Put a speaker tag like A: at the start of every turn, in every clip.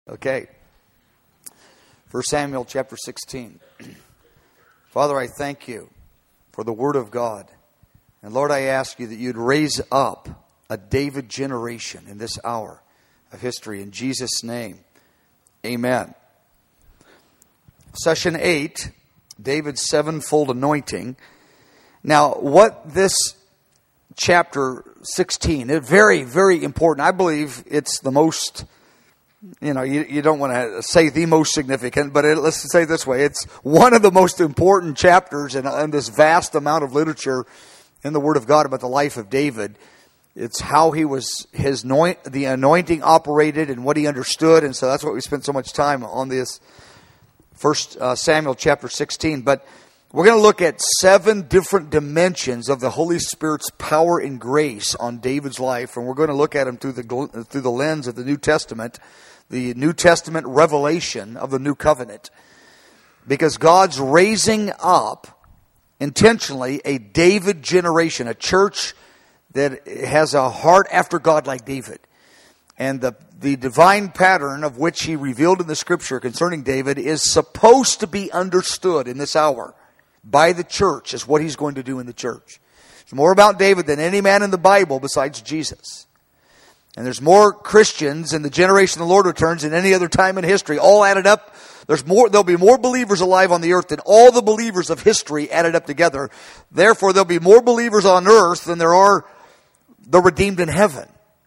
A: Okay. 1 Samuel chapter 16. Father, I thank you for the Word of God. And Lord, I ask you that you'd raise up a David generation in this hour of history. In Jesus' name, amen. Session 8, David's sevenfold anointing. Now, what this chapter 16 is very, very important. I believe it's the most, you don't want to say the most significant, but let's say it this way. It's one of the most important chapters in this vast amount of literature in the Word of God about the life of David. It's how the anointing operated and what he understood. And so that's what we spent so much time on this 1 Samuel chapter 16. But we're going to look at 7 different dimensions of the Holy Spirit's power and grace on David's life. And we're going to look at them through the lens of the New Testament, the New Testament revelation of the New Covenant. Because God's raising up intentionally a David generation, a church that has a heart after God like David. And the divine pattern of which he revealed in the Scripture concerning David is supposed to be understood in this hour by the church as what he's going to do in the church. It's more about David than any man in the Bible besides Jesus. And there's more Christians in the generation the Lord returns than any other time in history. All added up, there'll be more believers alive on the earth than all the believers of history added up together. Therefore, there'll be more believers on earth than there are the redeemed in heaven.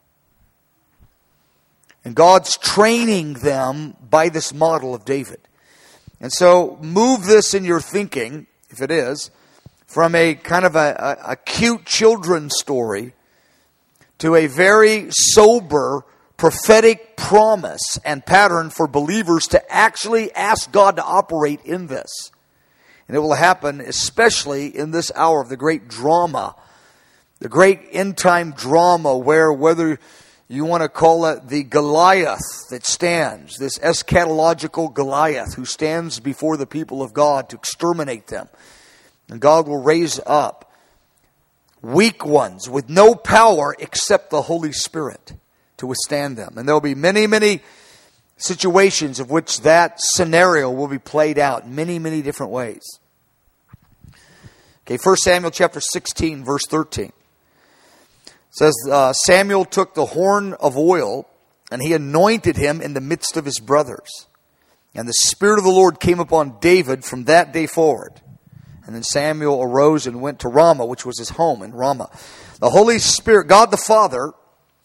A: And God's training them by this model of David. And so move this in your thinking, if it is, from a kind of a cute children's story to a very sober prophetic promise and pattern for believers to actually ask God to operate in this. And it will happen especially in this hour of the great drama, the great end-time drama whether you want to call it the Goliath that stands, this eschatological Goliath who stands before the people of God to exterminate them. And God will raise up weak ones with no power except the Holy Spirit to withstand them. And there will be many, many situations of which that scenario will be played out in many, many different ways. Okay, 1 Samuel chapter 16, verse 13. It says, Samuel took the horn of oil, and he anointed him in the midst of his brothers. And the Spirit of the Lord came upon David from that day forward. And then Samuel arose and went to Ramah, which was his home in Ramah. The Holy Spirit, God the Father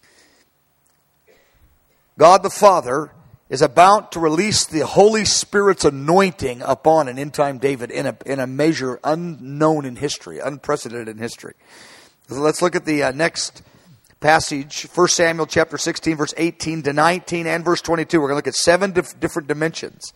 A: is about to release the Holy Spirit's anointing upon an end-time David in a measure unknown in history, unprecedented in history. So let's look at the next passage, 1 Samuel chapter 16, verse 18 to 19 and verse 22. We're going to look at 7 different dimensions.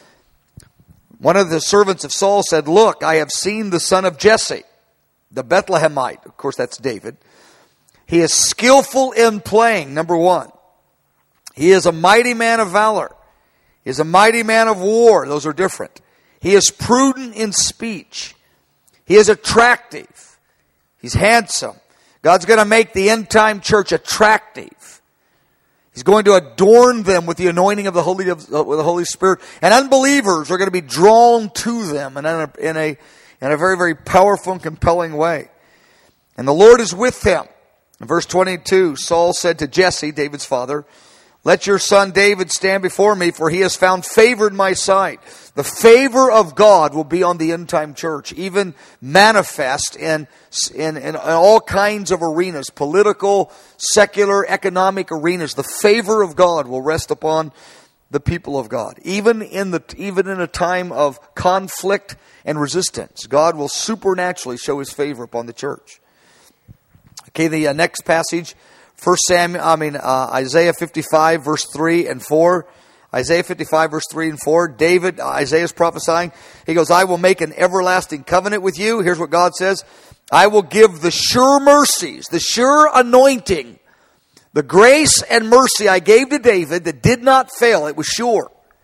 A: One of the servants of Saul said, "Look, I have seen the son of Jesse, the Bethlehemite." Of course, that's David. "He is skillful in playing," number 1. "He is a mighty man of valor. He is a mighty man of war." Those are different. "He is prudent in speech. He is attractive. He's handsome." God's going to make the end-time church attractive. He's going to adorn them with the anointing of the Holy Spirit. And unbelievers are going to be drawn to them in a very, very powerful and compelling way. "And the Lord is with him." In verse 22, Saul said to Jesse, David's father, "Let your son David stand before me, for he has found favor in my sight." The favor of God will be on the end-time church, even manifest in all kinds of arenas, political, secular, economic arenas. The favor of God will rest upon the people of God. Even in a time of conflict and resistance, God will supernaturally show his favor upon the church. Okay, the next passage, Isaiah 55, verse 3 and 4. Isaiah 55, verse 3 and 4. Isaiah is prophesying. He goes, "I will make an everlasting covenant with you." Here's what God says. "I will give the sure mercies," the sure anointing, the grace and mercy I gave to David that did not fail. It was sure.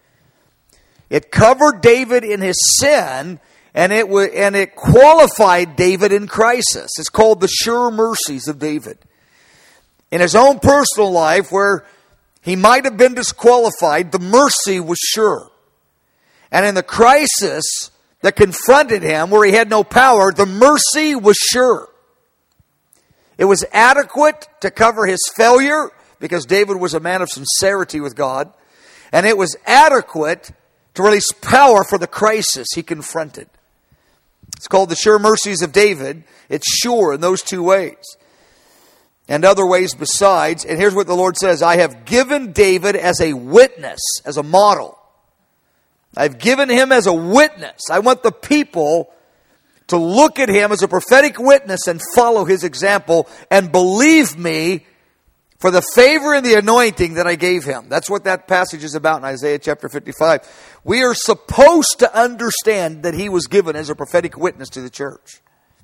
A: It covered David in his sin, and it qualified David in crisis. It's called the sure mercies of David. In his own personal life, where He might have been disqualified. The mercy was sure. And in the crisis that confronted him, where he had no power, the mercy was sure. It was adequate to cover his failure, because David was a man of sincerity with God. And it was adequate to release power for the crisis he confronted. It's called the sure mercies of David. It's sure in those two ways. And other ways besides. And here's what the Lord says. I have given David as a witness, as a model. I've given him as a witness. I want the people to look at him as a prophetic witness and follow his example and believe me for the favor and the anointing that I gave him. That's what that passage is about in Isaiah chapter 55. We are supposed to understand that he was given as a prophetic witness to the church.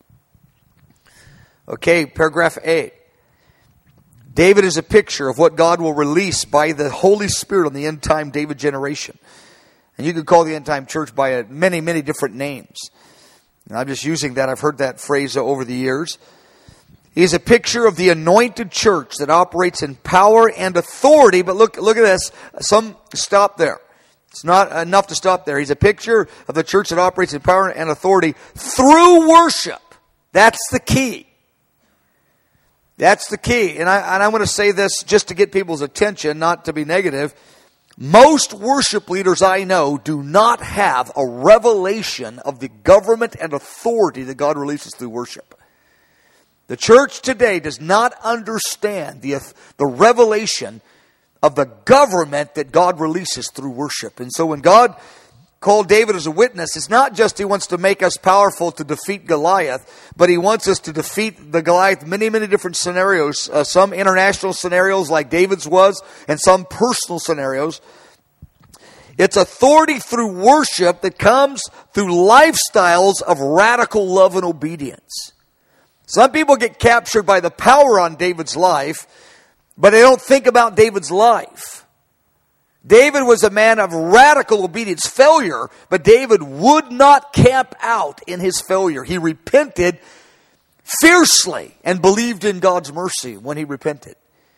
A: Okay, paragraph A. David is a picture of what God will release by the Holy Spirit on the end time David generation. And you could call the end time church by many, many different names. And I'm just using that. I've heard that phrase over the years. He's a picture of the anointed church that operates in power and authority. But look at this. Some stop there. It's not enough to stop there. He's a picture of the church that operates in power and authority through worship. That's the key. That's the key. And I want to say this just to get people's attention, not to be negative. Most worship leaders I know do not have a revelation of the government and authority that God releases through worship. The church today does not understand the revelation of the government that God releases through worship. And so when God called David as a witness, it's not just he wants to make us powerful to defeat Goliath, but he wants us to defeat the Goliath many, many different scenarios. Some international scenarios like David's was, and some personal scenarios. It's authority through worship that comes through lifestyles of radical love and obedience. Some people get captured by the power on David's life, but they don't think about David's life. David was a man of radical obedience, failure, but David would not camp out in his failure. He repented fiercely and believed in God's mercy when he repented.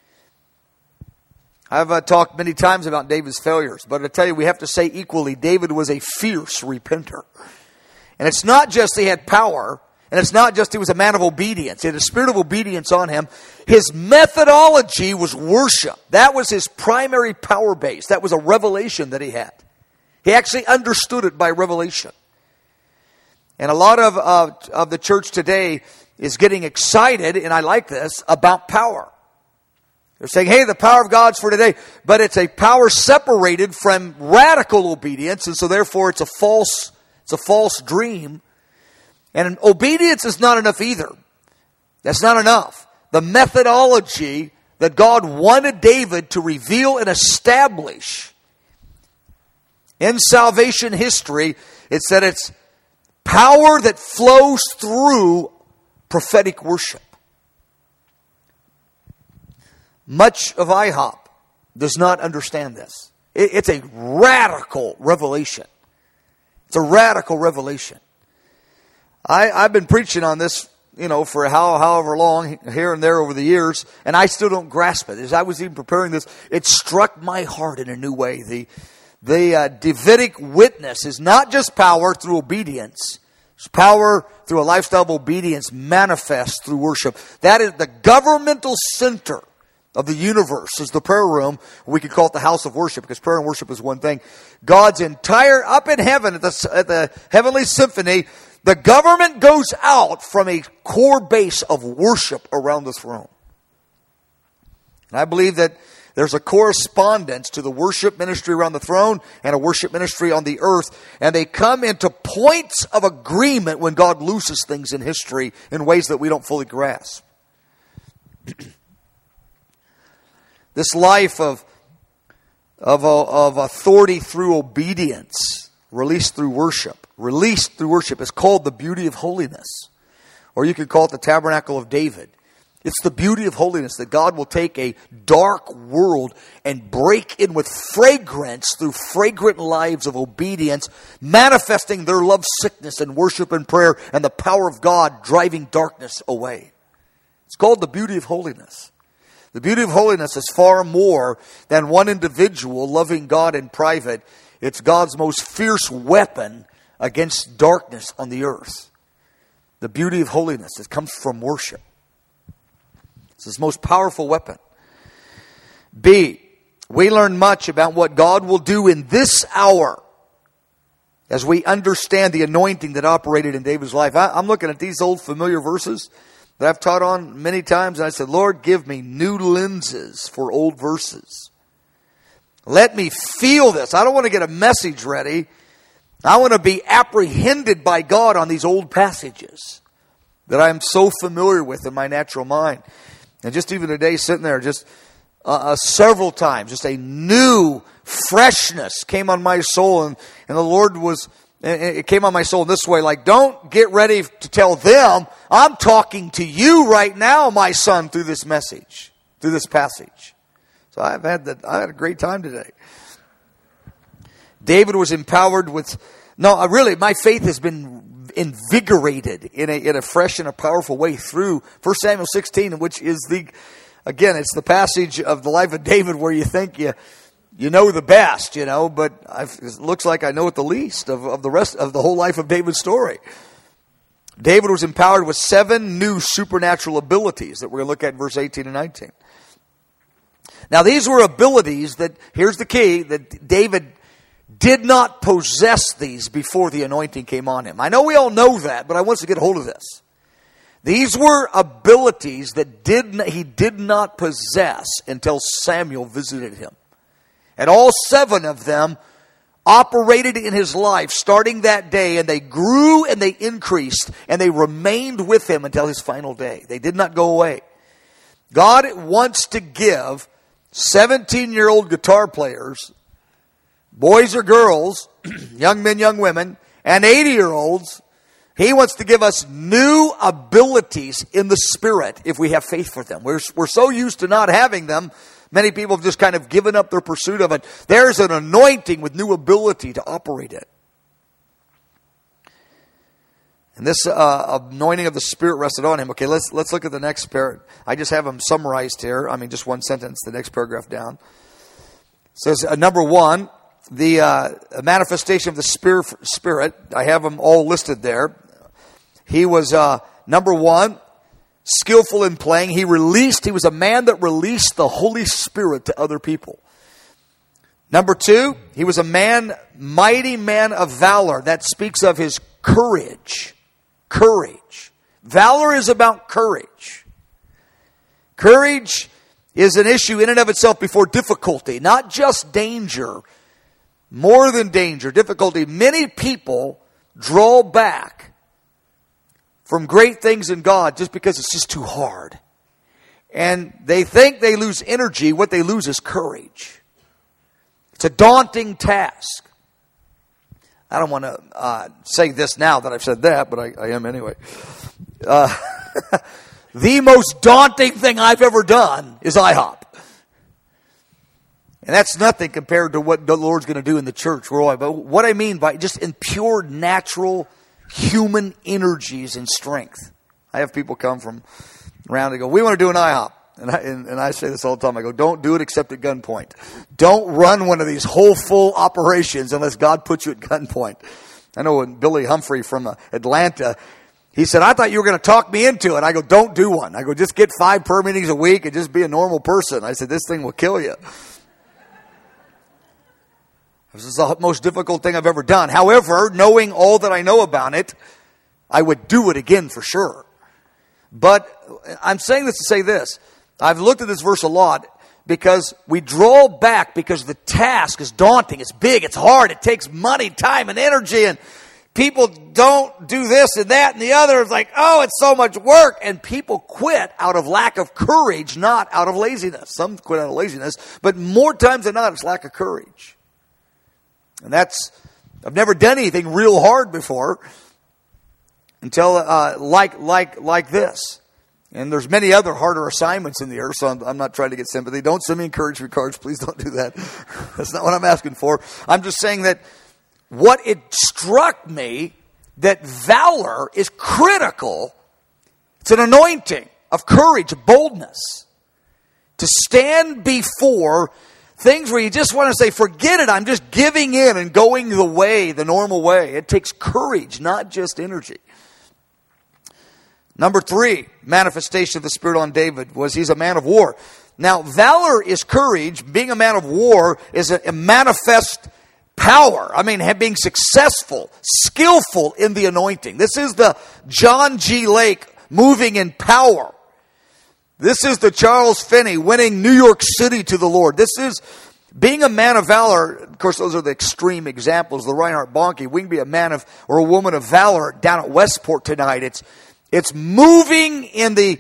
A: I've talked many times about David's failures, but I tell you, we have to say equally, David was a fierce repenter. And it's not just he had power, and it's not just he was a man of obedience. He had a spirit of obedience on him. His methodology was worship. That was his primary power base. That was a revelation that he had. He actually understood it by revelation. And a lot of the church today is getting excited, and I like this, about power. They're saying, hey, the power of God's for today. But it's a power separated from radical obedience, and so therefore it's a false dream. And obedience is not enough either. That's not enough. The methodology that God wanted David to reveal and establish in salvation history, it's that it's power that flows through prophetic worship. Much of IHOP does not understand this. It's a radical revelation. It's a radical revelation. I've been preaching on this, for however long, here and there over the years, and I still don't grasp it. As I was even preparing this, it struck my heart in a new way. The Davidic witness is not just power through obedience. It's power through a lifestyle of obedience manifest through worship. That is the governmental center of the universe is the prayer room. We could call it the house of worship, because prayer and worship is one thing. God's entire, up in heaven at the heavenly symphony, the government goes out from a core base of worship around the throne. And I believe that there's a correspondence to the worship ministry around the throne and a worship ministry on the earth. And they come into points of agreement when God looses things in history in ways that we don't fully grasp. This life of authority through obedience, released through worship is called the beauty of holiness. Or you could call it the tabernacle of David. It's the beauty of holiness that God will take a dark world and break in with fragrance through fragrant lives of obedience, manifesting their love sickness and worship and prayer and the power of God driving darkness away. It's called the beauty of holiness. The beauty of holiness is far more than one individual loving God in private. It's God's most fierce weapon against darkness on the earth. The beauty of holiness, it comes from worship. It's His most powerful weapon. B, we learn much about what God will do in this hour as we understand the anointing that operated in David's life. I'm looking at these old familiar verses that I've taught on many times, and I said, Lord, give me new lenses for old verses. Let me feel this. I don't want to get a message ready. I want to be apprehended by God on these old passages that I am so familiar with in my natural mind. And just even today, sitting there, just several times, just a new freshness came on my soul, and the Lord it came on my soul this way, like, don't get ready to tell them. I'm talking to you right now, my son, through this message, through this passage. So I had a great time today. David was empowered with, my faith has been invigorated in a fresh and a powerful way through 1 Samuel 16, which is it's the passage of the life of David where you think you know the best, but it looks like I know it the least of the rest of the whole life of David's story. David was empowered with 7 new supernatural abilities that we're going to look at in verse 18 and 19. Now, these were abilities that, here's the key, that David did not possess these before the anointing came on him. I know we all know that, but I want us to get a hold of this. These were abilities that he did not possess until Samuel visited him. And all 7 of them operated in his life starting that day, and they grew and they increased, and they remained with him until his final day. They did not go away. God wants to give 17-year-old guitar players, boys or girls, young men, young women, and 80-year-olds, He wants to give us new abilities in the Spirit if we have faith for them. We're so used to not having them. Many people have just kind of given up their pursuit of it. There's an anointing with new ability to operate it. And this anointing of the Spirit rested on him. Okay, let's look at the next paragraph. I just have them summarized here. I mean, just one sentence, the next paragraph down. It says, number 1, the manifestation of the Spirit. I have them all listed there. He was, number 1, skillful in playing. He was a man that released the Holy Spirit to other people. Number 2, he was a mighty man of valor. That speaks of his courage. Courage. Valor is about courage. Courage is an issue in and of itself before difficulty, not just danger. More than danger, difficulty. Many people draw back from great things in God just because it's just too hard. And they think they lose energy. What they lose is courage. It's a daunting task. I don't want to say this now that I've said that, but I am anyway. The most daunting thing I've ever done is IHOP. And that's nothing compared to what the Lord's going to do in the church. But what I mean by just in pure natural human energies and strength. I have people come from around and go, we want to do an IHOP. And I say this all the time. I go, don't do it except at gunpoint. Don't run one of these whole full operations unless God puts you at gunpoint. I know when Billy Humphrey from Atlanta, he said, I thought you were going to talk me into it. I go, don't do one. I go, just get 5 prayer meetings a week and just be a normal person. I said, this thing will kill you. This is the most difficult thing I've ever done. However, knowing all that I know about it, I would do it again for sure. But I'm saying this to say this. I've looked at this verse a lot because we draw back because the task is daunting. It's big. It's hard. It takes money, time, and energy. And people don't do this and that and the other. It's like, oh, it's so much work. And people quit out of lack of courage, not out of laziness. Some quit out of laziness. But more times than not, it's lack of courage. And I've never done anything real hard before until like this. And there's many other harder assignments in the earth, so I'm not trying to get sympathy. Don't send me encouragement cards. Please don't do that. That's not what I'm asking for. I'm just saying that what it struck me, that valor is critical. It's an anointing of courage, boldness, to stand before things where you just want to say, forget it, I'm just giving in and going the way, the normal way. It takes courage, not just energy. Number 3, manifestation of the Spirit on David was he's a man of war. Now, valor is courage. Being a man of war is a manifest power. I mean, being successful, skillful in the anointing. This is the John G. Lake moving in power. This is the Charles Finney winning New York City to the Lord. This is being a man of valor. Of course, those are the extreme examples. The Reinhard Bonnke. We can be a man of or a woman of valor down at Westport tonight. It's moving in the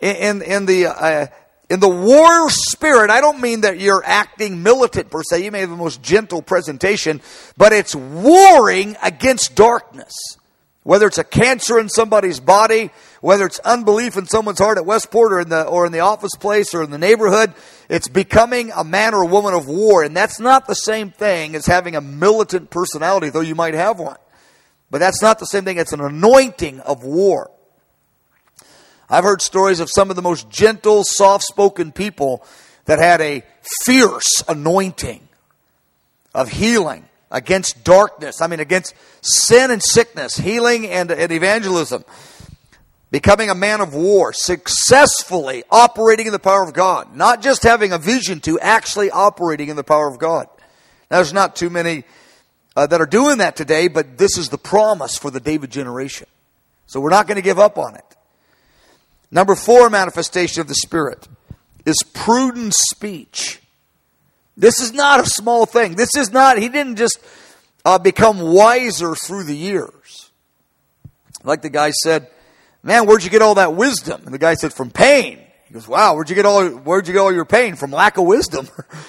A: war spirit. I don't mean that you're acting militant per se. You may have the most gentle presentation, but it's warring against darkness. Whether it's a cancer in somebody's body, whether it's unbelief in someone's heart at Westport or in the office place or in the neighborhood, it's becoming a man or a woman of war. And that's not the same thing as having a militant personality, though you might have one. But that's not the same thing. It's an anointing of war. I've heard stories of some of the most gentle, soft-spoken people that had a fierce anointing of healing against darkness. I mean, against sin and sickness, healing and evangelism. Becoming a man of war, successfully operating in the power of God. Not just having a vision to, actually operating in the power of God. Now, there's not too many that are doing that today, but this is the promise for the David generation. So we're not going to give up on it. Number 4 manifestation of the Spirit is prudent speech. This is not a small thing. This is not, he didn't just become wiser through the years. Like the guy said, man, where'd you get all that wisdom? And the guy said, from pain. He goes, wow, where'd you get all your pain? From lack of wisdom.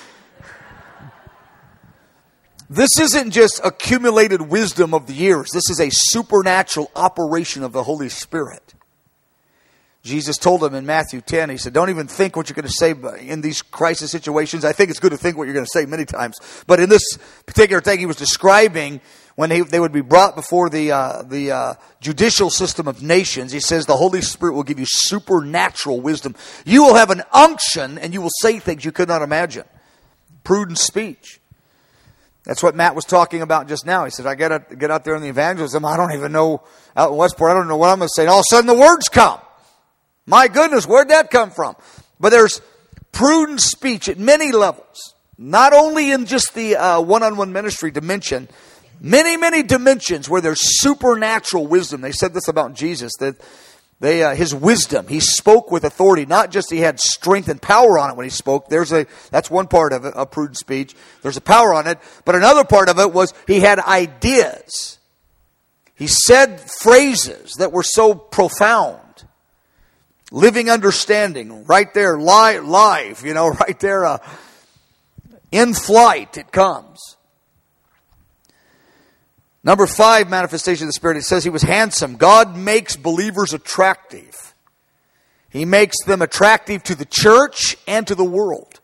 A: This isn't just accumulated wisdom of the years. This is a supernatural operation of the Holy Spirit. Jesus told him in Matthew 10, he said, don't even think what you're going to say in these crisis situations. I think it's good to think what you're going to say many times. But in this particular thing, he was describing when they would be brought before the judicial system of nations. He says the Holy Spirit will give you supernatural wisdom. You will have an unction and you will say things you could not imagine. Prudent speech. That's what Matt was talking about just now. He said, I get out there in the evangelism. I don't even know, out in Westport, I don't know what I'm going to say. And all of a sudden the words come. My goodness, where'd that come from? But there's prudent speech at many levels. Not only in just the one-on-one ministry dimension, many dimensions where there's supernatural wisdom. They said this about Jesus, that his wisdom, he spoke with authority. Not just he had strength and power on it when he spoke. That's one part of it, a prudent speech. There's a power on it. But another part of it was he had ideas. He said phrases that were so profound. Living understanding, right there, live, right there, in flight it comes. Number 5, manifestation of the Spirit, it says he was handsome. God makes believers attractive. He makes them attractive to the church and to the world.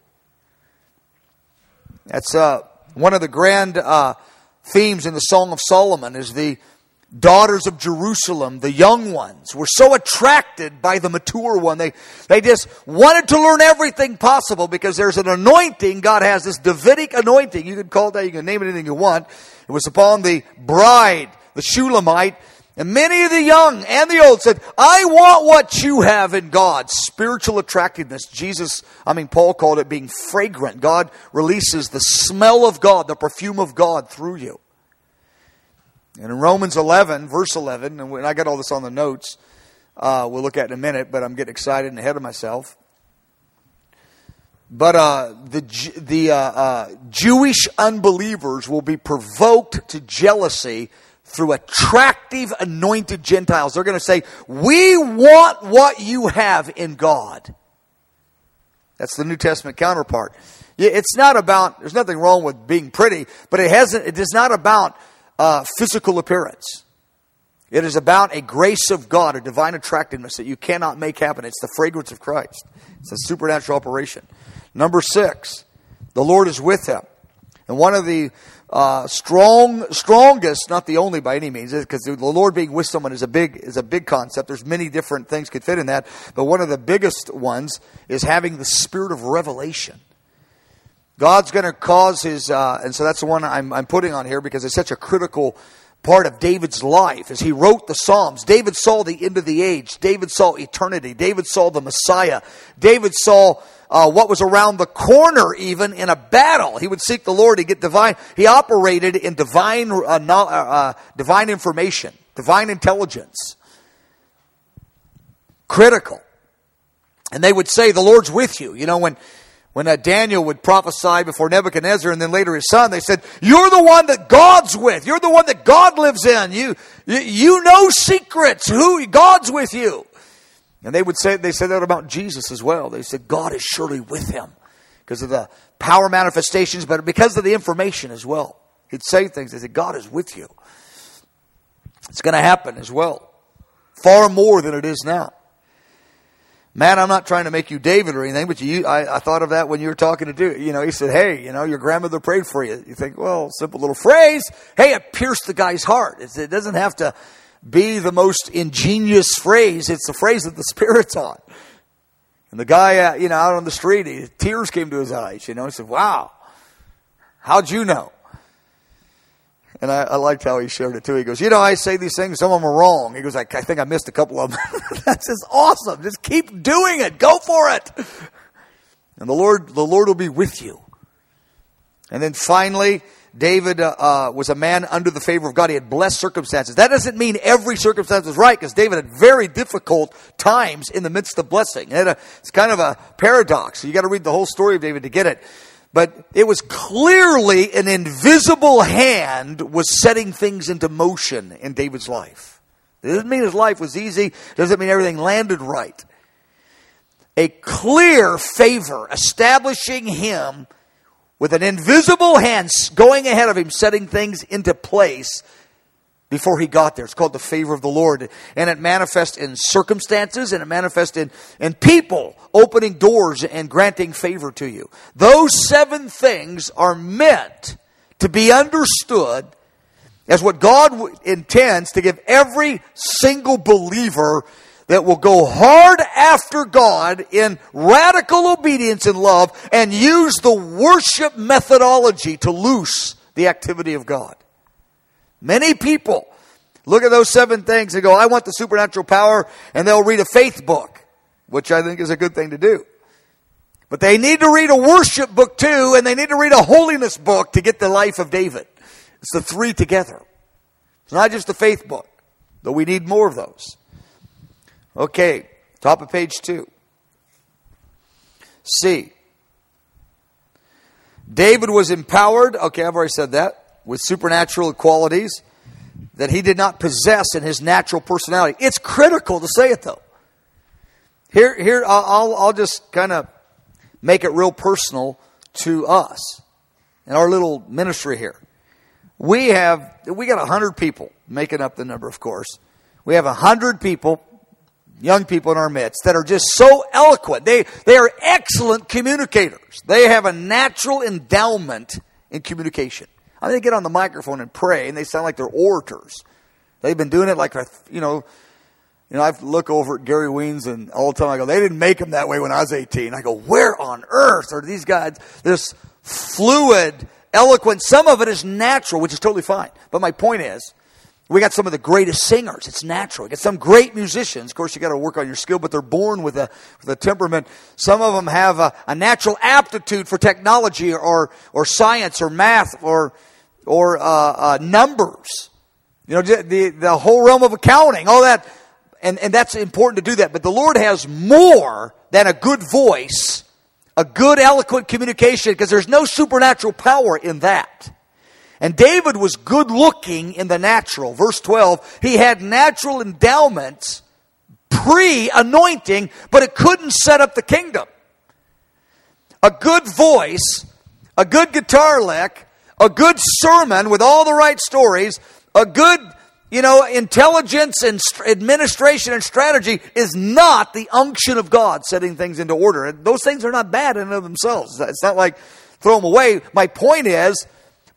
A: That's one of the grand themes in the Song of Solomon is the daughters of Jerusalem, the young ones, were so attracted by the mature one. They just wanted to learn everything possible because there's an anointing. God has this Davidic anointing. You can call it that. You can name it anything you want. It was upon the bride, the Shulamite. And many of the young and the old said, I want what you have in God. Spiritual attractiveness. Paul called it being fragrant. God releases the smell of God, the perfume of God through you. And in Romans 11, verse 11, and I got all this on the notes, we'll look at in a minute, but I'm getting excited and ahead of myself. But the Jewish unbelievers will be provoked to jealousy through attractive, anointed Gentiles. They're going to say, we want what you have in God. That's the New Testament counterpart. It's not about, there's nothing wrong with being pretty, but it is not about physical appearance. It is about a grace of God, a divine attractiveness that you cannot make happen. It's the fragrance of Christ. It's a supernatural operation. Number 6, the Lord is with him. And one of the strongest, not the only by any means, because the Lord being with someone is a big concept. There's many different things could fit in that, but one of the biggest ones is having the spirit of revelation. God's going to cause his, and so that's the one I'm putting on here because it's such a critical part of David's life. As he wrote the Psalms, David saw the end of the age. David saw eternity. David saw the Messiah. David saw what was around the corner even in a battle. He would seek the Lord. He'd get divine. He operated in divine information, divine intelligence. Critical. And they would say, the Lord's with you. You know, when Daniel would prophesy before Nebuchadnezzar and then later his son, they said, you're the one that God's with. You're the one that God lives in. You know secrets. God's with you. And they said that about Jesus as well. They said, God is surely with him because of the power manifestations, but because of the information as well. He'd say things. They said, God is with you. It's going to happen as well. Far more than it is now. Man, I'm not trying to make you David or anything, but I thought of that when you were talking to Duke. You know, he said, hey, your grandmother prayed for you. You think, well, simple little phrase. Hey, it pierced the guy's heart. It doesn't have to be the most ingenious phrase. It's the phrase that the Spirit's on. And the guy, out on the street, tears came to his eyes. He said, wow, how'd you know? And I liked how he shared it too. He goes, I say these things, some of them are wrong. He goes, I think I missed a couple of them. That's just awesome. Just keep doing it. Go for it. And the Lord will be with you. And then finally, David was a man under the favor of God. He had blessed circumstances. That doesn't mean every circumstance was right, because David had very difficult times in the midst of blessing. It's kind of a paradox. So you got to read the whole story of David to get it. But it was clearly an invisible hand was setting things into motion in David's life. It doesn't mean his life was easy. It doesn't mean everything landed right. A clear favor establishing him with an invisible hand going ahead of him, setting things into place before he got there. It's called the favor of the Lord. And it manifests in circumstances, and it manifests in people opening doors and granting favor to you. Those 7 things are meant to be understood as what God intends to give every single believer that will go hard after God in radical obedience and love and use the worship methodology to loose the activity of God. Many people look at those 7 things and go, I want the supernatural power, and they'll read a faith book, which I think is a good thing to do. But they need to read a worship book too, and they need to read a holiness book to get the life of David. It's the 3 together. It's not just a faith book, though we need more of those. Okay, top of page 2. C. David was empowered, okay, I've already said that, with supernatural qualities that he did not possess in his natural personality. It's critical to say it, though. Here, I'll just kind of make it real personal to us and our little ministry here. We got 100 people, making up the number, of course. We have 100 people, young people in our midst, that are just so eloquent. They are excellent communicators. They have a natural endowment in communication. I mean, they get on the microphone and pray, and they sound like they're orators. They've been doing it like, I look over at Gary Weens, and all the time I go, they didn't make him that way when I was 18. I go, where on earth are these guys? This fluid, eloquent, some of it is natural, which is totally fine. But my point is, we got some of the greatest singers. It's natural. We got some great musicians. Of course, you got to work on your skill, but they're born with a temperament. Some of them have a natural aptitude for technology or science or math or numbers. The whole realm of accounting, all that. And that's important to do that. But the Lord has more than a good voice, a good eloquent communication, because there's no supernatural power in that. And David was good looking in the natural. Verse 12, he had natural endowments pre-anointing, but it couldn't set up the kingdom. A good voice, a good guitar lick, a good sermon with all the right stories, a good, intelligence and administration and strategy is not the unction of God setting things into order. And those things are not bad in and of themselves. It's not like throw them away. My point is,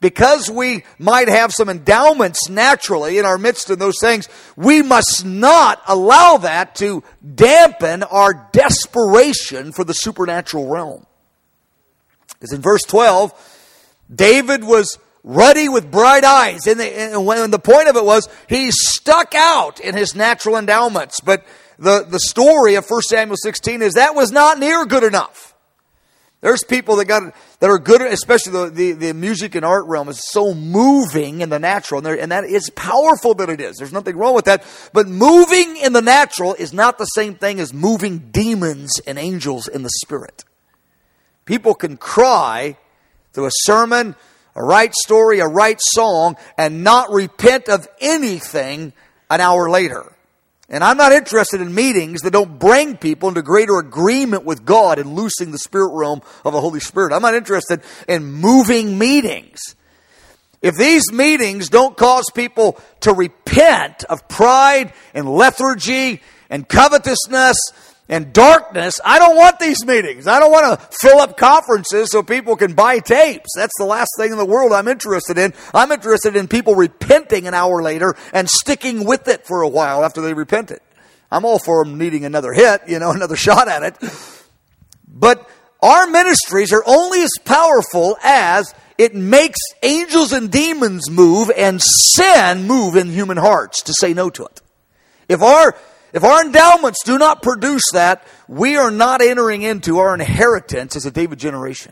A: because we might have some endowments naturally in our midst of those things, we must not allow that to dampen our desperation for the supernatural realm. Because in verse 12, David was ruddy with bright eyes. And when the point of it was, he stuck out in his natural endowments. But the story of 1 Samuel 16 is that was not near good enough. There's people that are good, especially the music and art realm is so moving in the natural, and that is powerful that it is. There's nothing wrong with that. But moving in the natural is not the same thing as moving demons and angels in the spirit. People can cry through a sermon, a right story, a right song, and not repent of anything an hour later. And I'm not interested in meetings that don't bring people into greater agreement with God and loosing the spirit realm of the Holy Spirit. I'm not interested in moving meetings. If these meetings don't cause people to repent of pride and lethargy and covetousness and darkness, I don't want these meetings. I don't want to fill up conferences so people can buy tapes. That's the last thing in the world I'm interested in. I'm interested in people repenting an hour later and sticking with it for a while after they repented. I'm all for them needing another hit, another shot at it. But our ministries are only as powerful as it makes angels and demons move and sin move in human hearts to say no to it. If our endowments do not produce that, we are not entering into our inheritance as a David generation.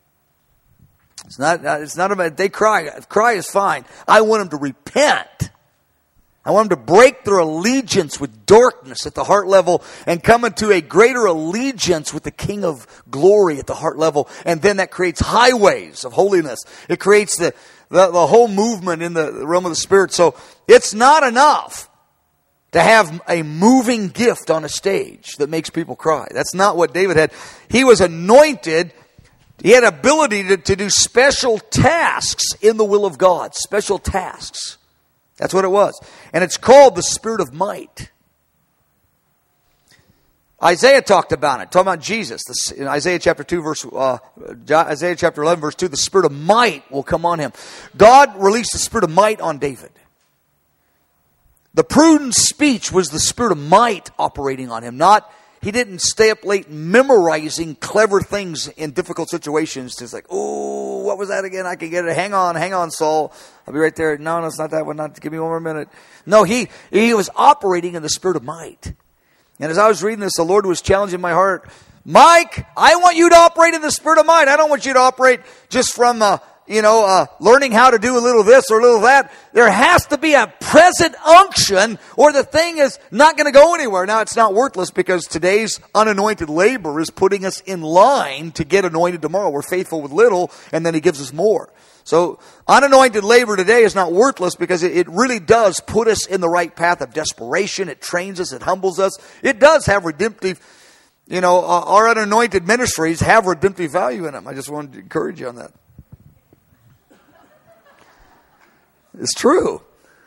A: It's not about, they cry. Cry is fine. I want them to repent. I want them to break their allegiance with darkness at the heart level and come into a greater allegiance with the King of glory at the heart level. And then that creates highways of holiness. It creates the whole movement in the realm of the Spirit. So it's not enough to have a moving gift on a stage that makes people cry. That's not what David had. He was anointed. He had ability to do special tasks in the will of God. Special tasks. That's what it was. And it's called the Spirit of Might. Isaiah talked about it. Talking about Jesus. In Isaiah chapter 11 verse 2, the Spirit of Might will come on him. God released the Spirit of Might on David. The prudent speech was the Spirit of might operating on him. He didn't stay up late memorizing clever things in difficult situations. Just like, oh, what was that again? I can get it. Hang on, Saul. I'll be right there. No, it's not that one. Give me one more minute. No, he was operating in the Spirit of might. And as I was reading this, the Lord was challenging my heart. Mike, I want you to operate in the Spirit of might. I don't want you to operate just from learning how to do a little this or a little that. There has to be a present unction or the thing is not going to go anywhere. Now, it's not worthless because today's unanointed labor is putting us in line to get anointed tomorrow. We're faithful with little and then he gives us more. So unanointed labor today is not worthless because it really does put us in the right path of desperation. It trains us. It humbles us. It does have redemptive, our unanointed ministries have redemptive value in them. I just wanted to encourage you on that. It's true.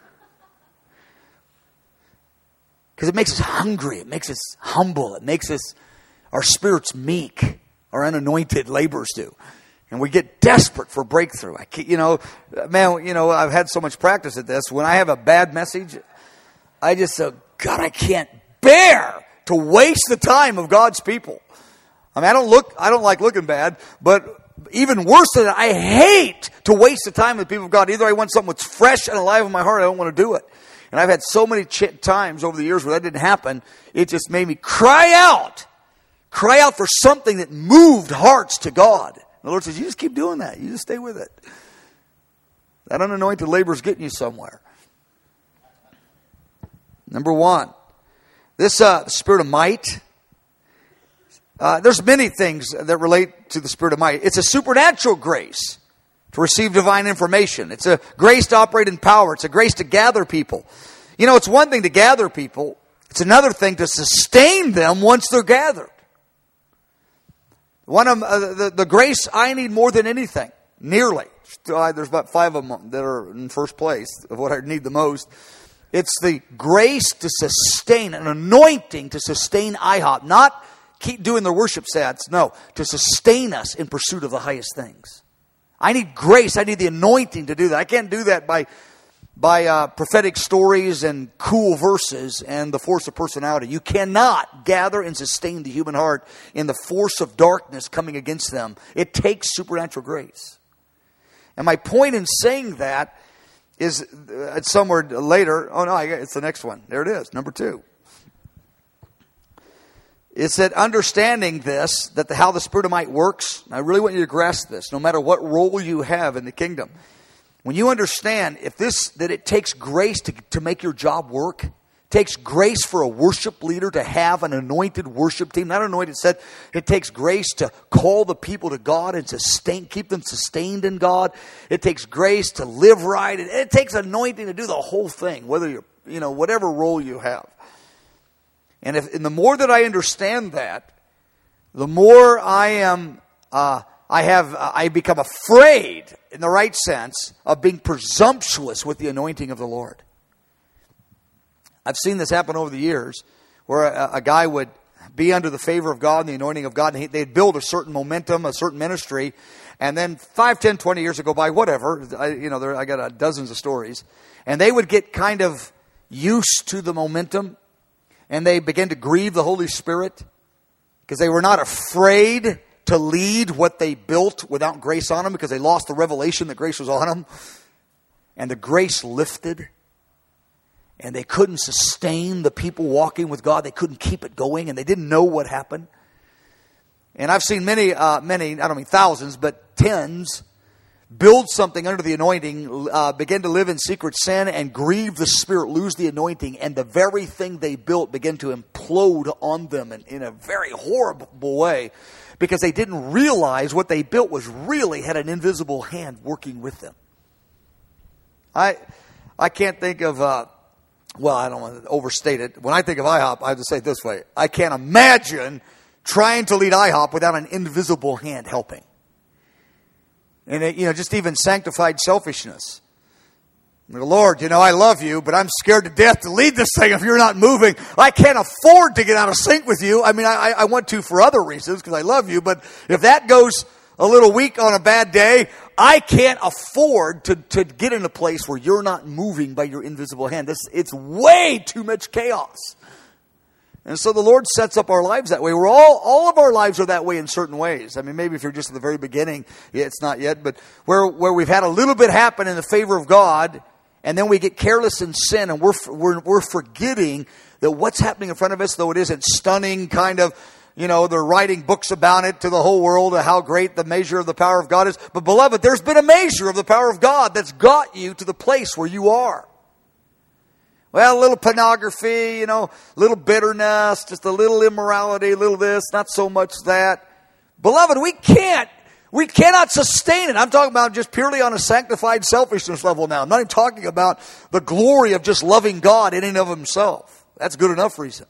A: Because it makes us hungry. It makes us humble. It makes our spirits meek. Our unanointed laborers do. And we get desperate for breakthrough. I've had so much practice at this. When I have a bad message, I just say, God, I can't bear to waste the time of God's people. I don't like looking bad, but even worse than that, I hate to waste the time with the people of God. Either I want something that's fresh and alive in my heart, I don't want to do it. And I've had so many times over the years where that didn't happen. It just made me cry out for something that moved hearts to God. And the Lord says, you just keep doing that. You just stay with it. That unanointed labor is getting you somewhere. Number one, this Spirit of might. There's many things that relate to the Spirit of might. It's a supernatural grace to receive divine information. It's a grace to operate in power. It's a grace to gather people. It's one thing to gather people. It's another thing to sustain them once they're gathered. One of the grace I need more than anything, nearly. There's about 5 of them that are in first place of what I need the most. It's the grace to sustain, an anointing to sustain IHOP. Not keep doing their worship sets. No, to sustain us in pursuit of the highest things. I need grace. I need the anointing to do that. I can't do that by prophetic stories and cool verses and the force of personality. You cannot gather and sustain the human heart in the force of darkness coming against them. It takes supernatural grace. And my point in saying that is somewhere later. Oh no, it's the next one. There it is, number 2. It's that understanding this, that how the Spirit of might works. I really want you to grasp this, no matter what role you have in the kingdom. When you understand that it takes grace to make your job work, it takes grace for a worship leader to have an anointed worship team. Not anointed, said it takes grace to call the people to God and keep them sustained in God. It takes grace to live right. It takes anointing to do the whole thing, whether you're, whatever role you have. And the more that I understand that, the more I become afraid, in the right sense, of being presumptuous with the anointing of the Lord. I've seen this happen over the years, where a guy would be under the favor of God and the anointing of God, and they'd build a certain momentum, a certain ministry, and then 5, 10, 20 years would go by, whatever. I got dozens of stories, and they would get kind of used to the momentum, and they begin to grieve the Holy Spirit because they were not afraid to lead what they built without grace on them, because they lost the revelation that grace was on them. And the grace lifted. And they couldn't sustain the people walking with God. They couldn't keep it going, and they didn't know what happened. And I've seen many, I don't mean thousands, but tens, build something under the anointing, begin to live in secret sin and grieve the Spirit, lose the anointing, and the very thing they built begin to implode on them in a very horrible way, because they didn't realize what they built had an invisible hand working with them. I can't think of, I don't want to overstate it. When I think of IHOP, I have to say it this way. I can't imagine trying to lead IHOP without an invisible hand helping. And just even sanctified selfishness. Lord, I love you, but I'm scared to death to lead this thing if you're not moving. I can't afford to get out of sync with you. I mean, I want to for other reasons because I love you, but if that goes a little weak on a bad day, I can't afford to get in a place where you're not moving by your invisible hand. It's way too much chaos. And so the Lord sets up our lives that way. We're all of our lives are that way in certain ways. I mean, maybe if you're just at the very beginning, it's not yet, but where we've had a little bit happen in the favor of God, and then we get careless in sin, and we're forgetting that what's happening in front of us, though it isn't stunning, kind of, they're writing books about it to the whole world of how great the measure of the power of God is. But beloved, there's been a measure of the power of God that's got you to the place where you are. Well, a little pornography, little bitterness, just a little immorality, a little this, not so much that. Beloved, we cannot sustain it. I'm talking about just purely on a sanctified selfishness level now. I'm not even talking about the glory of just loving God in and of himself. That's good enough reason.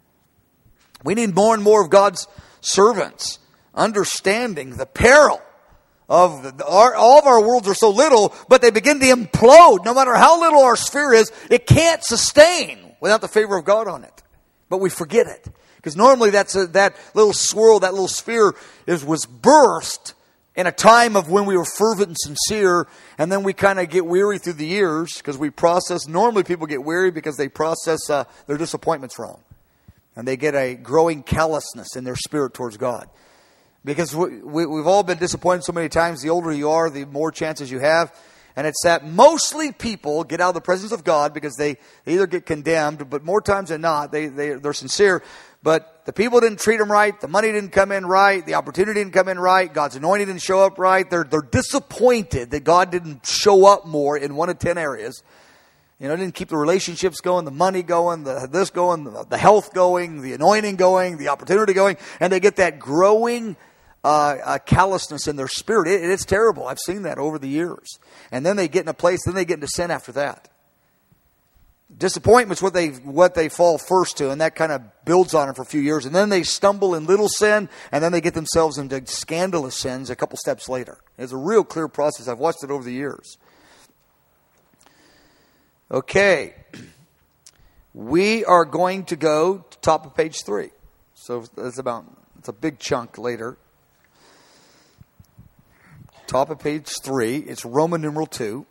A: We need more and more of God's servants understanding the peril of all of our worlds are so little, but they begin to implode. No matter how little our sphere is, it can't sustain without the favor of God on it. But we forget it. Because normally that little swirl, that little sphere was birthed in a time of when we were fervent and sincere, and then we kind of get weary through the years because we process. Normally people get weary because they process their disappointments wrong. And they get a growing callousness in their spirit towards God. Because we've all been disappointed so many times. The older you are, the more chances you have. And it's that mostly people get out of the presence of God because they either get condemned, but more times than not, they're sincere. But the people didn't treat them right. The money didn't come in right. The opportunity didn't come in right. God's anointing didn't show up right. They're disappointed that God didn't show up more in 1 of 10 areas. Didn't keep the relationships going, the money going, this going, the health going, the anointing going, the opportunity going. And they get that growing callousness in their spirit. It's terrible. I've seen that over the years. And then they get in a place, then they get into sin after that. Disappointment's what they fall first to, and that kind of builds on them for a few years. And then they stumble in little sin, and then they get themselves into scandalous sins a couple steps later. It's a real clear process. I've watched it over the years. Okay. We are going to go to top of page 3. So it's a big chunk later. top of page 3. It's Roman numeral 2.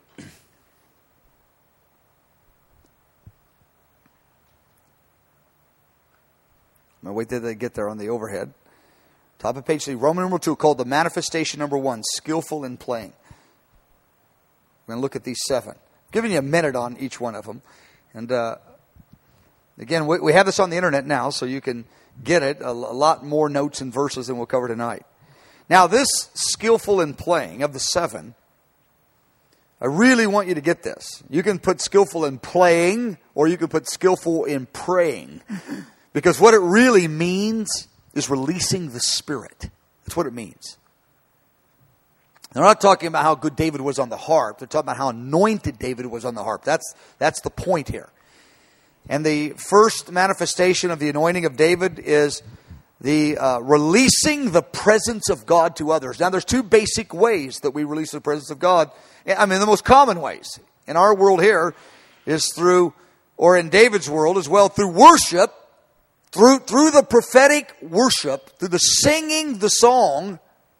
A: I'm going to wait till they get there on the overhead. Top of page 3, Roman numeral 2, called the manifestation number 1, skillful in playing. We're going to look at these 7. I'm giving you a minute on each one of them. And again, we have this on the internet now, so you can get it. A lot more notes and verses than we'll cover tonight. Now, this skillful in playing of the 7, I really want you to get this. You can put skillful in playing, or you can put skillful in praying. Because what it really means is releasing the Spirit. That's what it means. They're not talking about how good David was on the harp. They're talking about how anointed David was on the harp. That's the point here. And the first manifestation of the anointing of David is the releasing the presence of God to others. Now, there's 2 basic ways that we release the presence of God. I mean, the most common ways in our world here is through, or in David's world as well, through worship, through the prophetic worship, through the singing the song.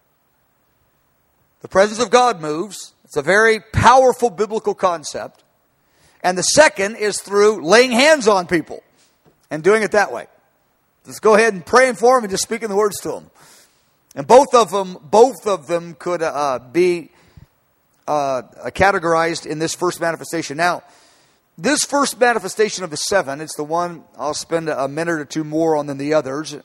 A: The presence of God moves. It's a very powerful biblical concept. And the second is through laying hands on people and doing it that way. Just go ahead and praying for them and just speaking the words to them. And both of them could be categorized in this first manifestation. Now, this first manifestation of the 7, it's the one I'll spend a minute or 2 more on than the others.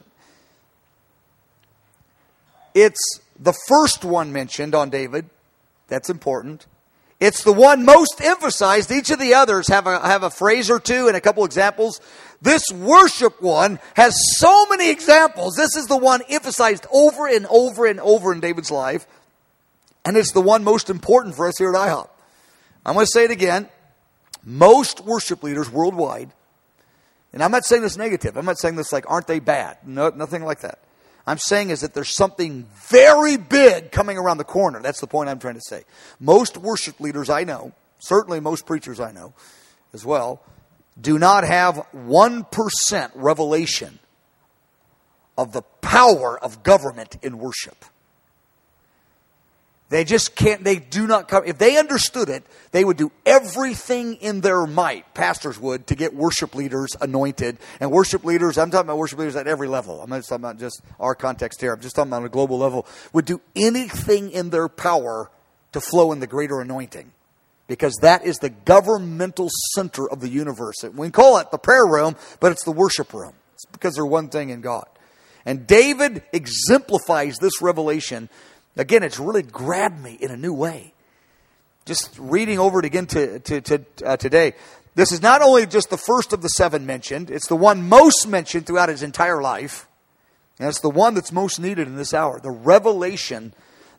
A: It's the first one mentioned on David. That's important. It's the one most emphasized. Each of the others have a phrase or 2 and a couple examples. This worship one has so many examples. This is the one emphasized over and over and over in David's life. And it's the one most important for us here at IHOP. I'm going to say it again. Most worship leaders worldwide, and I'm not saying this negative. I'm not saying this like, aren't they bad? No, nothing like that. I'm saying is that there's something very big coming around the corner. That's the point I'm trying to say. Most worship leaders I know, certainly most preachers I know as well, do not have 1% revelation of the power of government in worship. They just can't, they do not come. If they understood it, they would do everything in their might, pastors would, to get worship leaders anointed. And worship leaders, I'm talking about worship leaders at every level. I'm not talking about just our context here. I'm just talking about on a global level. Would do anything in their power to flow in the greater anointing. Because that is the governmental center of the universe. We can call it the prayer room, but it's the worship room. It's because they're one thing in God. And David exemplifies this revelation. Again, it's really grabbed me in a new way. Just reading over it again today. This is not only just the first of the 7 mentioned, it's the one most mentioned throughout his entire life. And it's the one that's most needed in this hour. The revelation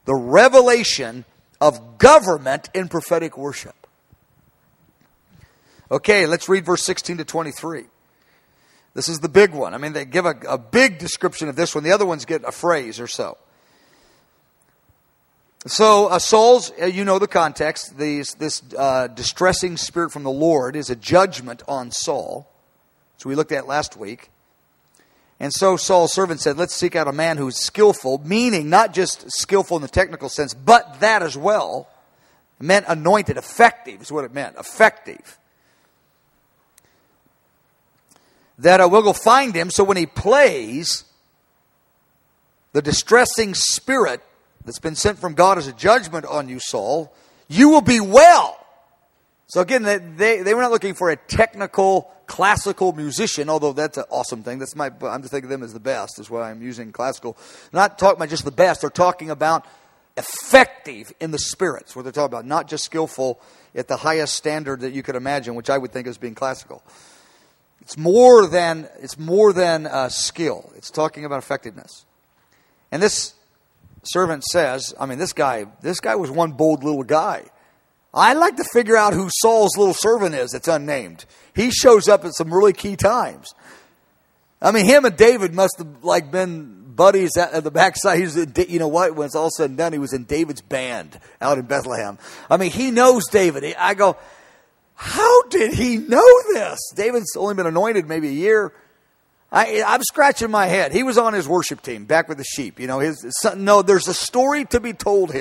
A: of government in prophetic worship. Okay, let's read verse 16 to 23. This is the big one. I mean, they give a big description of this one. The other ones get a phrase or so. So Saul's, you know the context, this distressing spirit from the Lord is a judgment on Saul. So we looked at last week. And so Saul's servant said, let's seek out a man who's skillful, meaning not just skillful in the technical sense, but that as well. It meant anointed, effective is what it meant, effective. That we'll go find him, so when he plays, the distressing spirit that's been sent from God as a judgment on you, Saul, you will be well. So again, they were not looking for a technical, classical musician, although that's an awesome thing. I'm just thinking of them as the best. That's why I'm using classical. Not talking about just the best. They're talking about effective in the spirit. That's what they're talking about. Not just skillful at the highest standard that you could imagine, which I would think is being classical. It's more than skill. It's talking about effectiveness. And this servant says, I mean, this guy was one bold little guy. I'd like to figure out who Saul's little servant is that's unnamed. He shows up at some really key times. I mean, him and David must have been buddies at the backside. You know what? When it's all said and done, he was in David's band out in Bethlehem. I mean, he knows David. I go, how did he know this? David's only been anointed maybe a year. I'm scratching my head. He was on his worship team back with the sheep. You know, there's a story to be told here.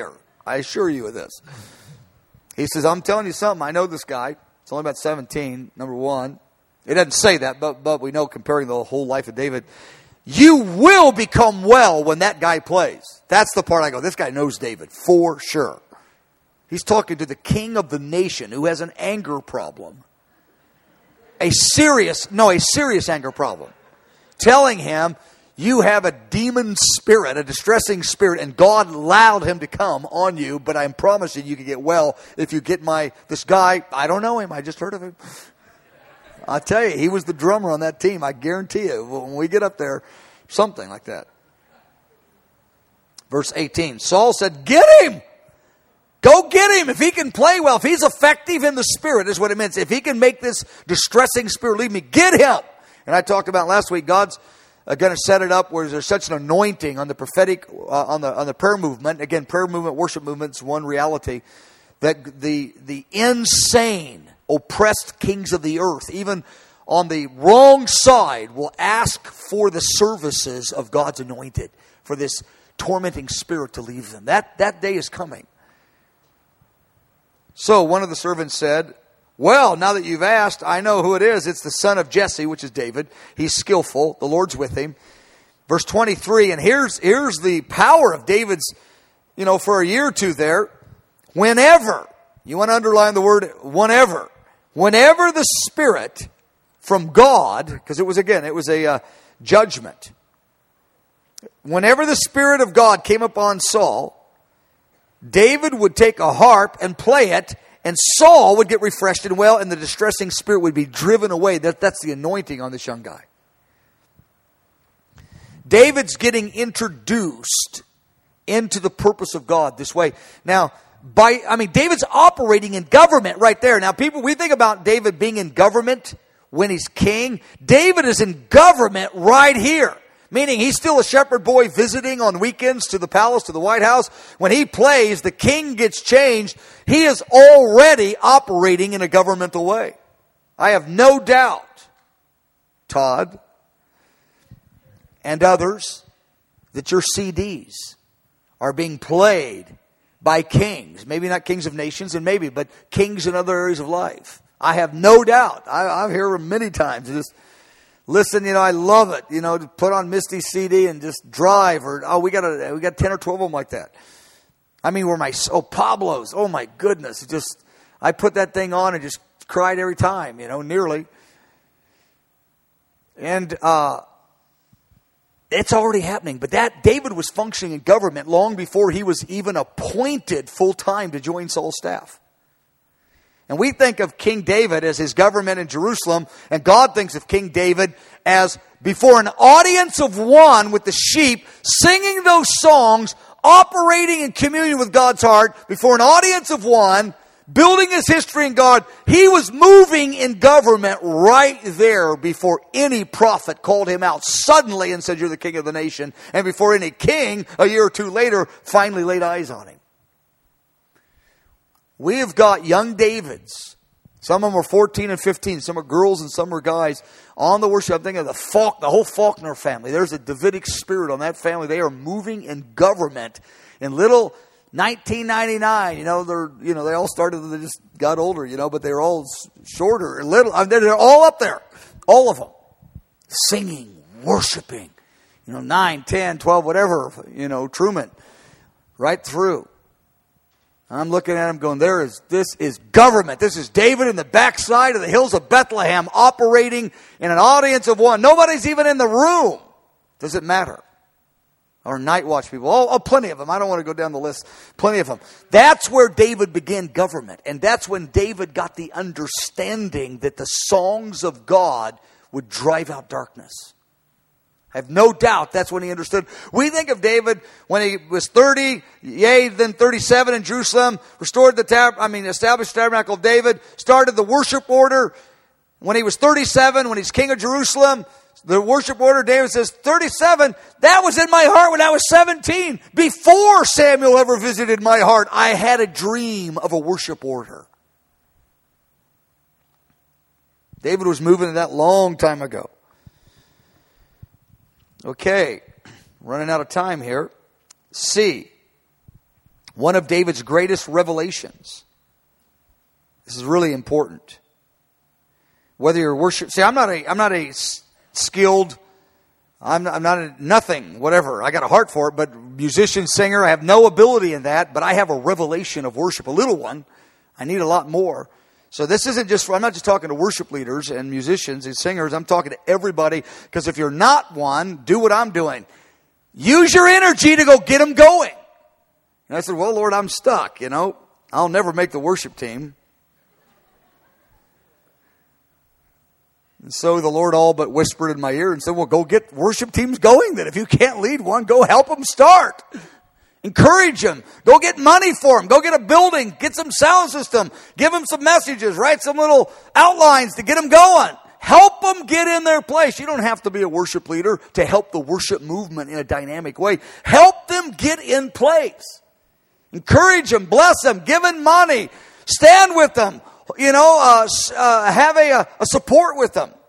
A: I assure you of this. He says, I'm telling you something. I know this guy. It's only about 17, number one. It doesn't say that, but we know, comparing the whole life of David, you will become well when that guy plays. That's the part I go, this guy knows David, for sure. He's talking to the king of the nation who has an anger problem. A serious anger problem. Telling him, you have a demon spirit, a distressing spirit, and God allowed him to come on you, but I'm promising you can get well if you get this guy. I don't know him. I just heard of him. I'll tell you, he was the drummer on that team. I guarantee you, when we get up there, something like that. Verse 18, Saul said, get him! Go get him if he can play well. If he's effective in the spirit is what it means. If he can make this distressing spirit leave me, get him! And I talked about last week, God's going to set it up where there's such an anointing on the prophetic, on the prayer movement. Again, prayer movement, worship movement is one reality. That the insane, oppressed kings of the earth, even on the wrong side, will ask for the services of God's anointed, for this tormenting spirit to leave them. That day is coming. So one of the servants said, well, now that you've asked, I know who it is. It's the son of Jesse, which is David. He's skillful. The Lord's with him. Verse 23, and here's the power of David's, for a year or two there. Whenever, you want to underline the word whenever the Spirit from God, because it was a judgment. Whenever the Spirit of God came upon Saul, David would take a harp and play it, and Saul would get refreshed and well, and the distressing spirit would be driven away. That's the anointing on this young guy. David's getting introduced into the purpose of God this way. Now, David's operating in government right there. Now, we think about David being in government when he's king. David is in government right here. Meaning he's still a shepherd boy visiting on weekends to the palace, to the White House. When he plays, the king gets changed. He is already operating in a governmental way. I have no doubt, Todd and others, that your CDs are being played by kings. Maybe not kings of nations, but kings in other areas of life. I have no doubt. I've heard them many times. Just listen, I love it. To put on Misty's CD and just drive. We got 10 or 12 of them like that. Pablo's. Oh my goodness. I put that thing on and just cried every time, nearly. And it's already happening. But David was functioning in government long before he was even appointed full time to join Saul's staff. And we think of King David as his government in Jerusalem, and God thinks of King David as before an audience of one with the sheep, singing those songs, operating in communion with God's heart, before an audience of one, building his history in God. He was moving in government right there before any prophet called him out suddenly and said, you're the king of the nation, and before any king, a year or two later, finally laid eyes on him. We have got young Davids. Some of them are 14 and 15. Some are girls and some are guys on the worship. I'm thinking of the whole Faulkner family. There's a Davidic spirit on that family. They are moving in government. In little 1999, they all started, they just got older, but they're all shorter and little. They're all up there. All of them. Singing, worshiping. 9, 10, 12, whatever, Truman. Right through. I'm looking at him going, this is government. This is David in the backside of the hills of Bethlehem operating in an audience of one. Nobody's even in the room. Does it matter? Or night watch people. Oh, plenty of them. I don't want to go down the list. Plenty of them. That's where David began government. And that's when David got the understanding that the songs of God would drive out darkness. I have no doubt that's when he understood. We think of David when he was 30, then 37 in Jerusalem, established the tabernacle of David, started the worship order. When he was 37, when he's king of Jerusalem, the worship order, David says, 37, that was in my heart when I was 17. Before Samuel ever visited my heart, I had a dream of a worship order. David was moving in that long time ago. Okay, running out of time here. C. One of David's greatest revelations. This is really important. Whether you're worship, see, I'm not a skilled, I'm not a nothing, whatever. I got a heart for it, but musician, singer, I have no ability in that, but I have a revelation of worship, a little one. I need a lot more. So this isn't just, I'm not just talking to worship leaders and musicians and singers. I'm talking to everybody, because if you're not one, do what I'm doing. Use your energy to go get them going. And I said, well, Lord, I'm stuck, I'll never make the worship team. And so the Lord all but whispered in my ear and said, well, go get worship teams going then. If you can't lead one, go help them start. Encourage them. Go get money for them. Go get a building. Get some sound system. Give them some messages. Write some little outlines to get them going. Help them get in their place. You don't have to be a worship leader to help the worship movement in a dynamic way. Help them get in place. Encourage them. Bless them. Give them money. Stand with them. Have a support with them.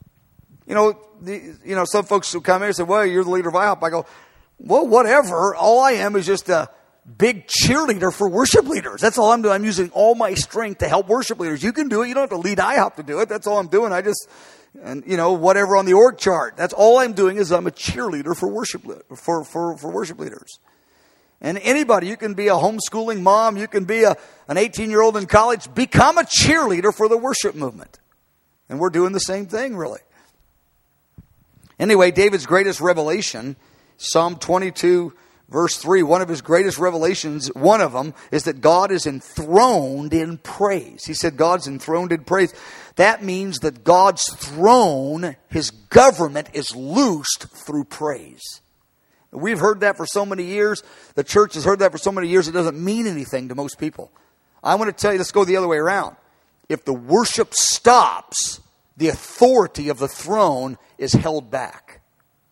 A: Some folks who come here and say, well, you're the leader of IHOP. I go, well, whatever. All I am is just a big cheerleader for worship leaders. That's all I'm doing. I'm using all my strength to help worship leaders. You can do it. You don't have to lead IHOP to do it. That's all I'm doing. Whatever on the org chart. That's all I'm doing is I'm a cheerleader for worship leaders. And anybody, you can be a homeschooling mom, you can be an 18-year-old in college, become a cheerleader for the worship movement. And we're doing the same thing, really. Anyway, David's greatest revelation, Psalm 22, verse 3, one of his greatest revelations, one of them, is that God is enthroned in praise. He said God's enthroned in praise. That means that God's throne, his government, is loosed through praise. We've heard that for so many years. The church has heard that for so many years, it doesn't mean anything to most people. I want to tell you, let's go the other way around. If the worship stops, the authority of the throne is held back.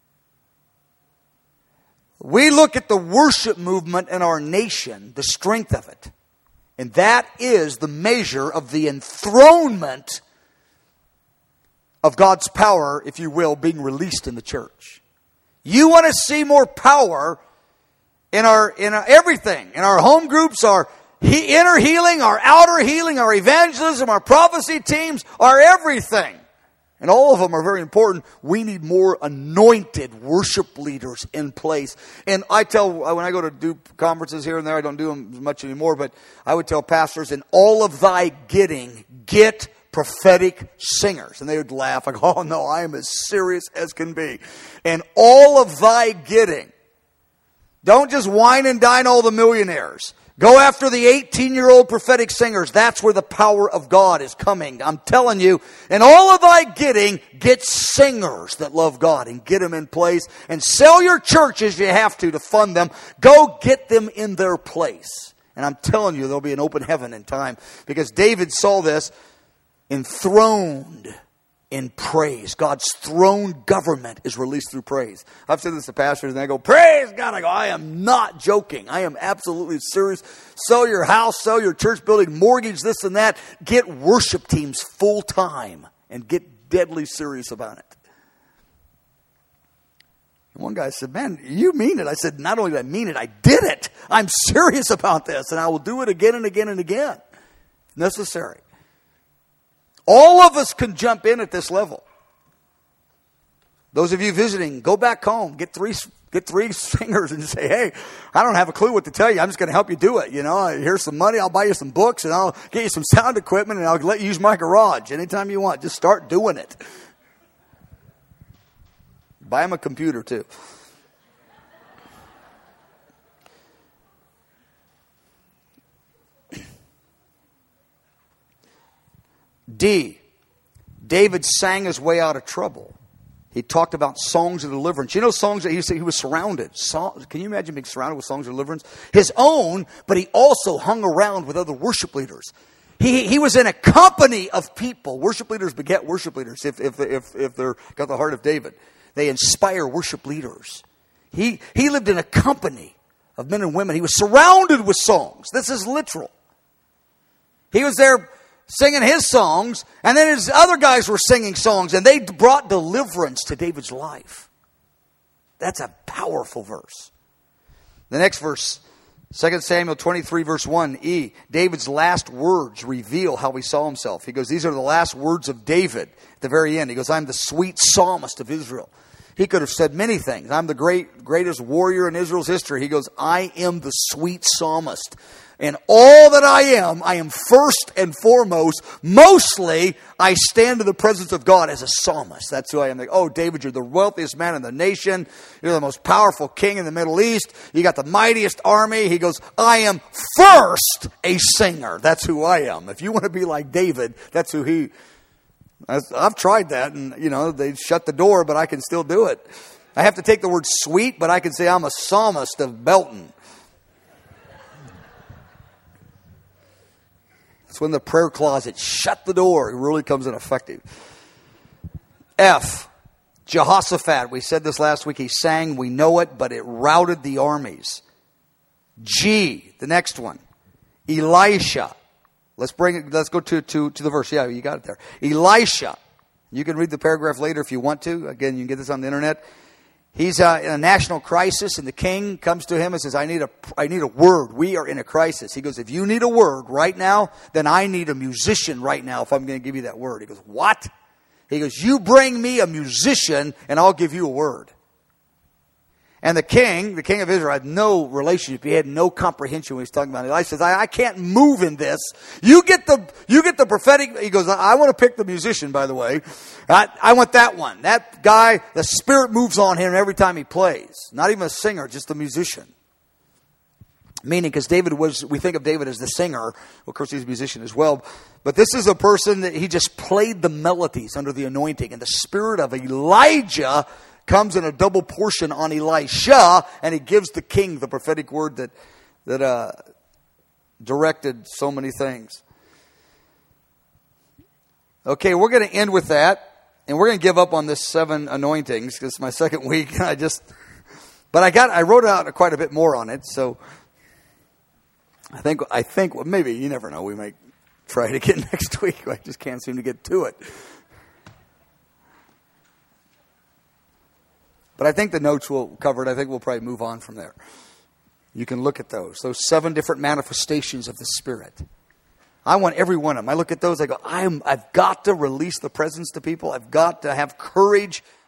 A: We look at the worship movement in our nation, the strength of it. And that is the measure of the enthronement of God's power, if you will, being released in the church. You want to see more power in our everything, in our home groups, our inner healing, our outer healing, our evangelism, our prophecy teams, our everything. And all of them are very important. We need more anointed worship leaders in place. And I tell, when I go to do conferences here and there, I don't do them much anymore, but I would tell pastors, in all of thy getting, get prophetic singers. And they would laugh like, oh no, I am as serious as can be. And all of thy getting. Don't just wine and dine all the millionaires. Go after the 18-year-old prophetic singers. That's where the power of God is coming. I'm telling you. And all of thy getting, get singers that love God and get them in place. And sell your churches if you have to fund them. Go get them in their place. And I'm telling you, there'll be an open heaven in time. Because David saw this. Enthroned in praise. God's throne government is released through praise. I've said this to pastors and they go, praise God. I go, I am not joking. I am absolutely serious. Sell your house, sell your church building, mortgage this and that. Get worship teams full time and get deadly serious about it. And one guy said, man, you mean it. I said, not only did I mean it, I did it. I'm serious about this and I will do it again and again and again. If necessary. All of us can jump in at this level. Those of you visiting, go back home. Get three singers and say, hey, I don't have a clue what to tell you. I'm just going to help you do it. Here's some money. I'll buy you some books and I'll get you some sound equipment and I'll let you use my garage anytime you want. Just start doing it. Buy them a computer too. D, David sang his way out of trouble. He talked about songs of deliverance. Songs that he was surrounded. Can you imagine being surrounded with songs of deliverance? His own, but he also hung around with other worship leaders. He was in a company of people. Worship leaders beget worship leaders if they're got the heart of David. They inspire worship leaders. He lived in a company of men and women. He was surrounded with songs. This is literal. He was there singing his songs, and then his other guys were singing songs, and they brought deliverance to David's life. That's a powerful verse. The next verse, 2 Samuel 23 verse 1e, David's last words reveal how he saw himself. He goes, these are the last words of David at the very end. He goes, I'm the sweet psalmist of Israel. He could have said many things. I'm the greatest warrior in Israel's history. He goes, I am the sweet psalmist. And all that I am first and foremost, mostly, I stand in the presence of God as a psalmist. That's who I am. Like, oh, David, you're the wealthiest man in the nation. You're the most powerful king in the Middle East. You got the mightiest army. He goes, I am first a singer. That's who I am. If you want to be like David, that's who he... I've tried that, and, they shut the door, but I can still do it. I have to take the word sweet, but I can say I'm a psalmist of Belton. It's when the prayer closet shut the door, it really comes in effective. F, Jehoshaphat. We said this last week. He sang, we know it, but it routed the armies. G, the next one, Elisha. Let's go to the verse. Yeah, you got it there. Elisha. You can read the paragraph later if you want to. Again, you can get this on the internet. He's in a national crisis, and the king comes to him and says, I need a word. We are in a crisis. He goes, if you need a word right now, then I need a musician right now if I'm going to give you that word. He goes, what? He goes, you bring me a musician, and I'll give you a word. And the king of Israel, had no relationship. He had no comprehension when he was talking about it. Elisha says, I can't move in this. You get the prophetic. He goes, I want to pick the musician, by the way. I want that one. That guy, the Spirit moves on him every time he plays. Not even a singer, just a musician. Meaning, because we think of David as the singer. Well, of course, he's a musician as well. But this is a person that he just played the melodies under the anointing. And the spirit of Elijah comes in a double portion on Elisha, and he gives the king the prophetic word that directed so many things. Okay, we're going to end with that, and we're going to give up on this 7 anointings because it's my second week. But I wrote out quite a bit more on it, so I think well, maybe, you never know, we might try it again next week. I just can't seem to get to it. But I think the notes will cover it. I think we'll probably move on from there. You can look at those 7 different manifestations of the Spirit. I want every one of them. I look at those, I go, I've got to release the presence to people. I've got to have courage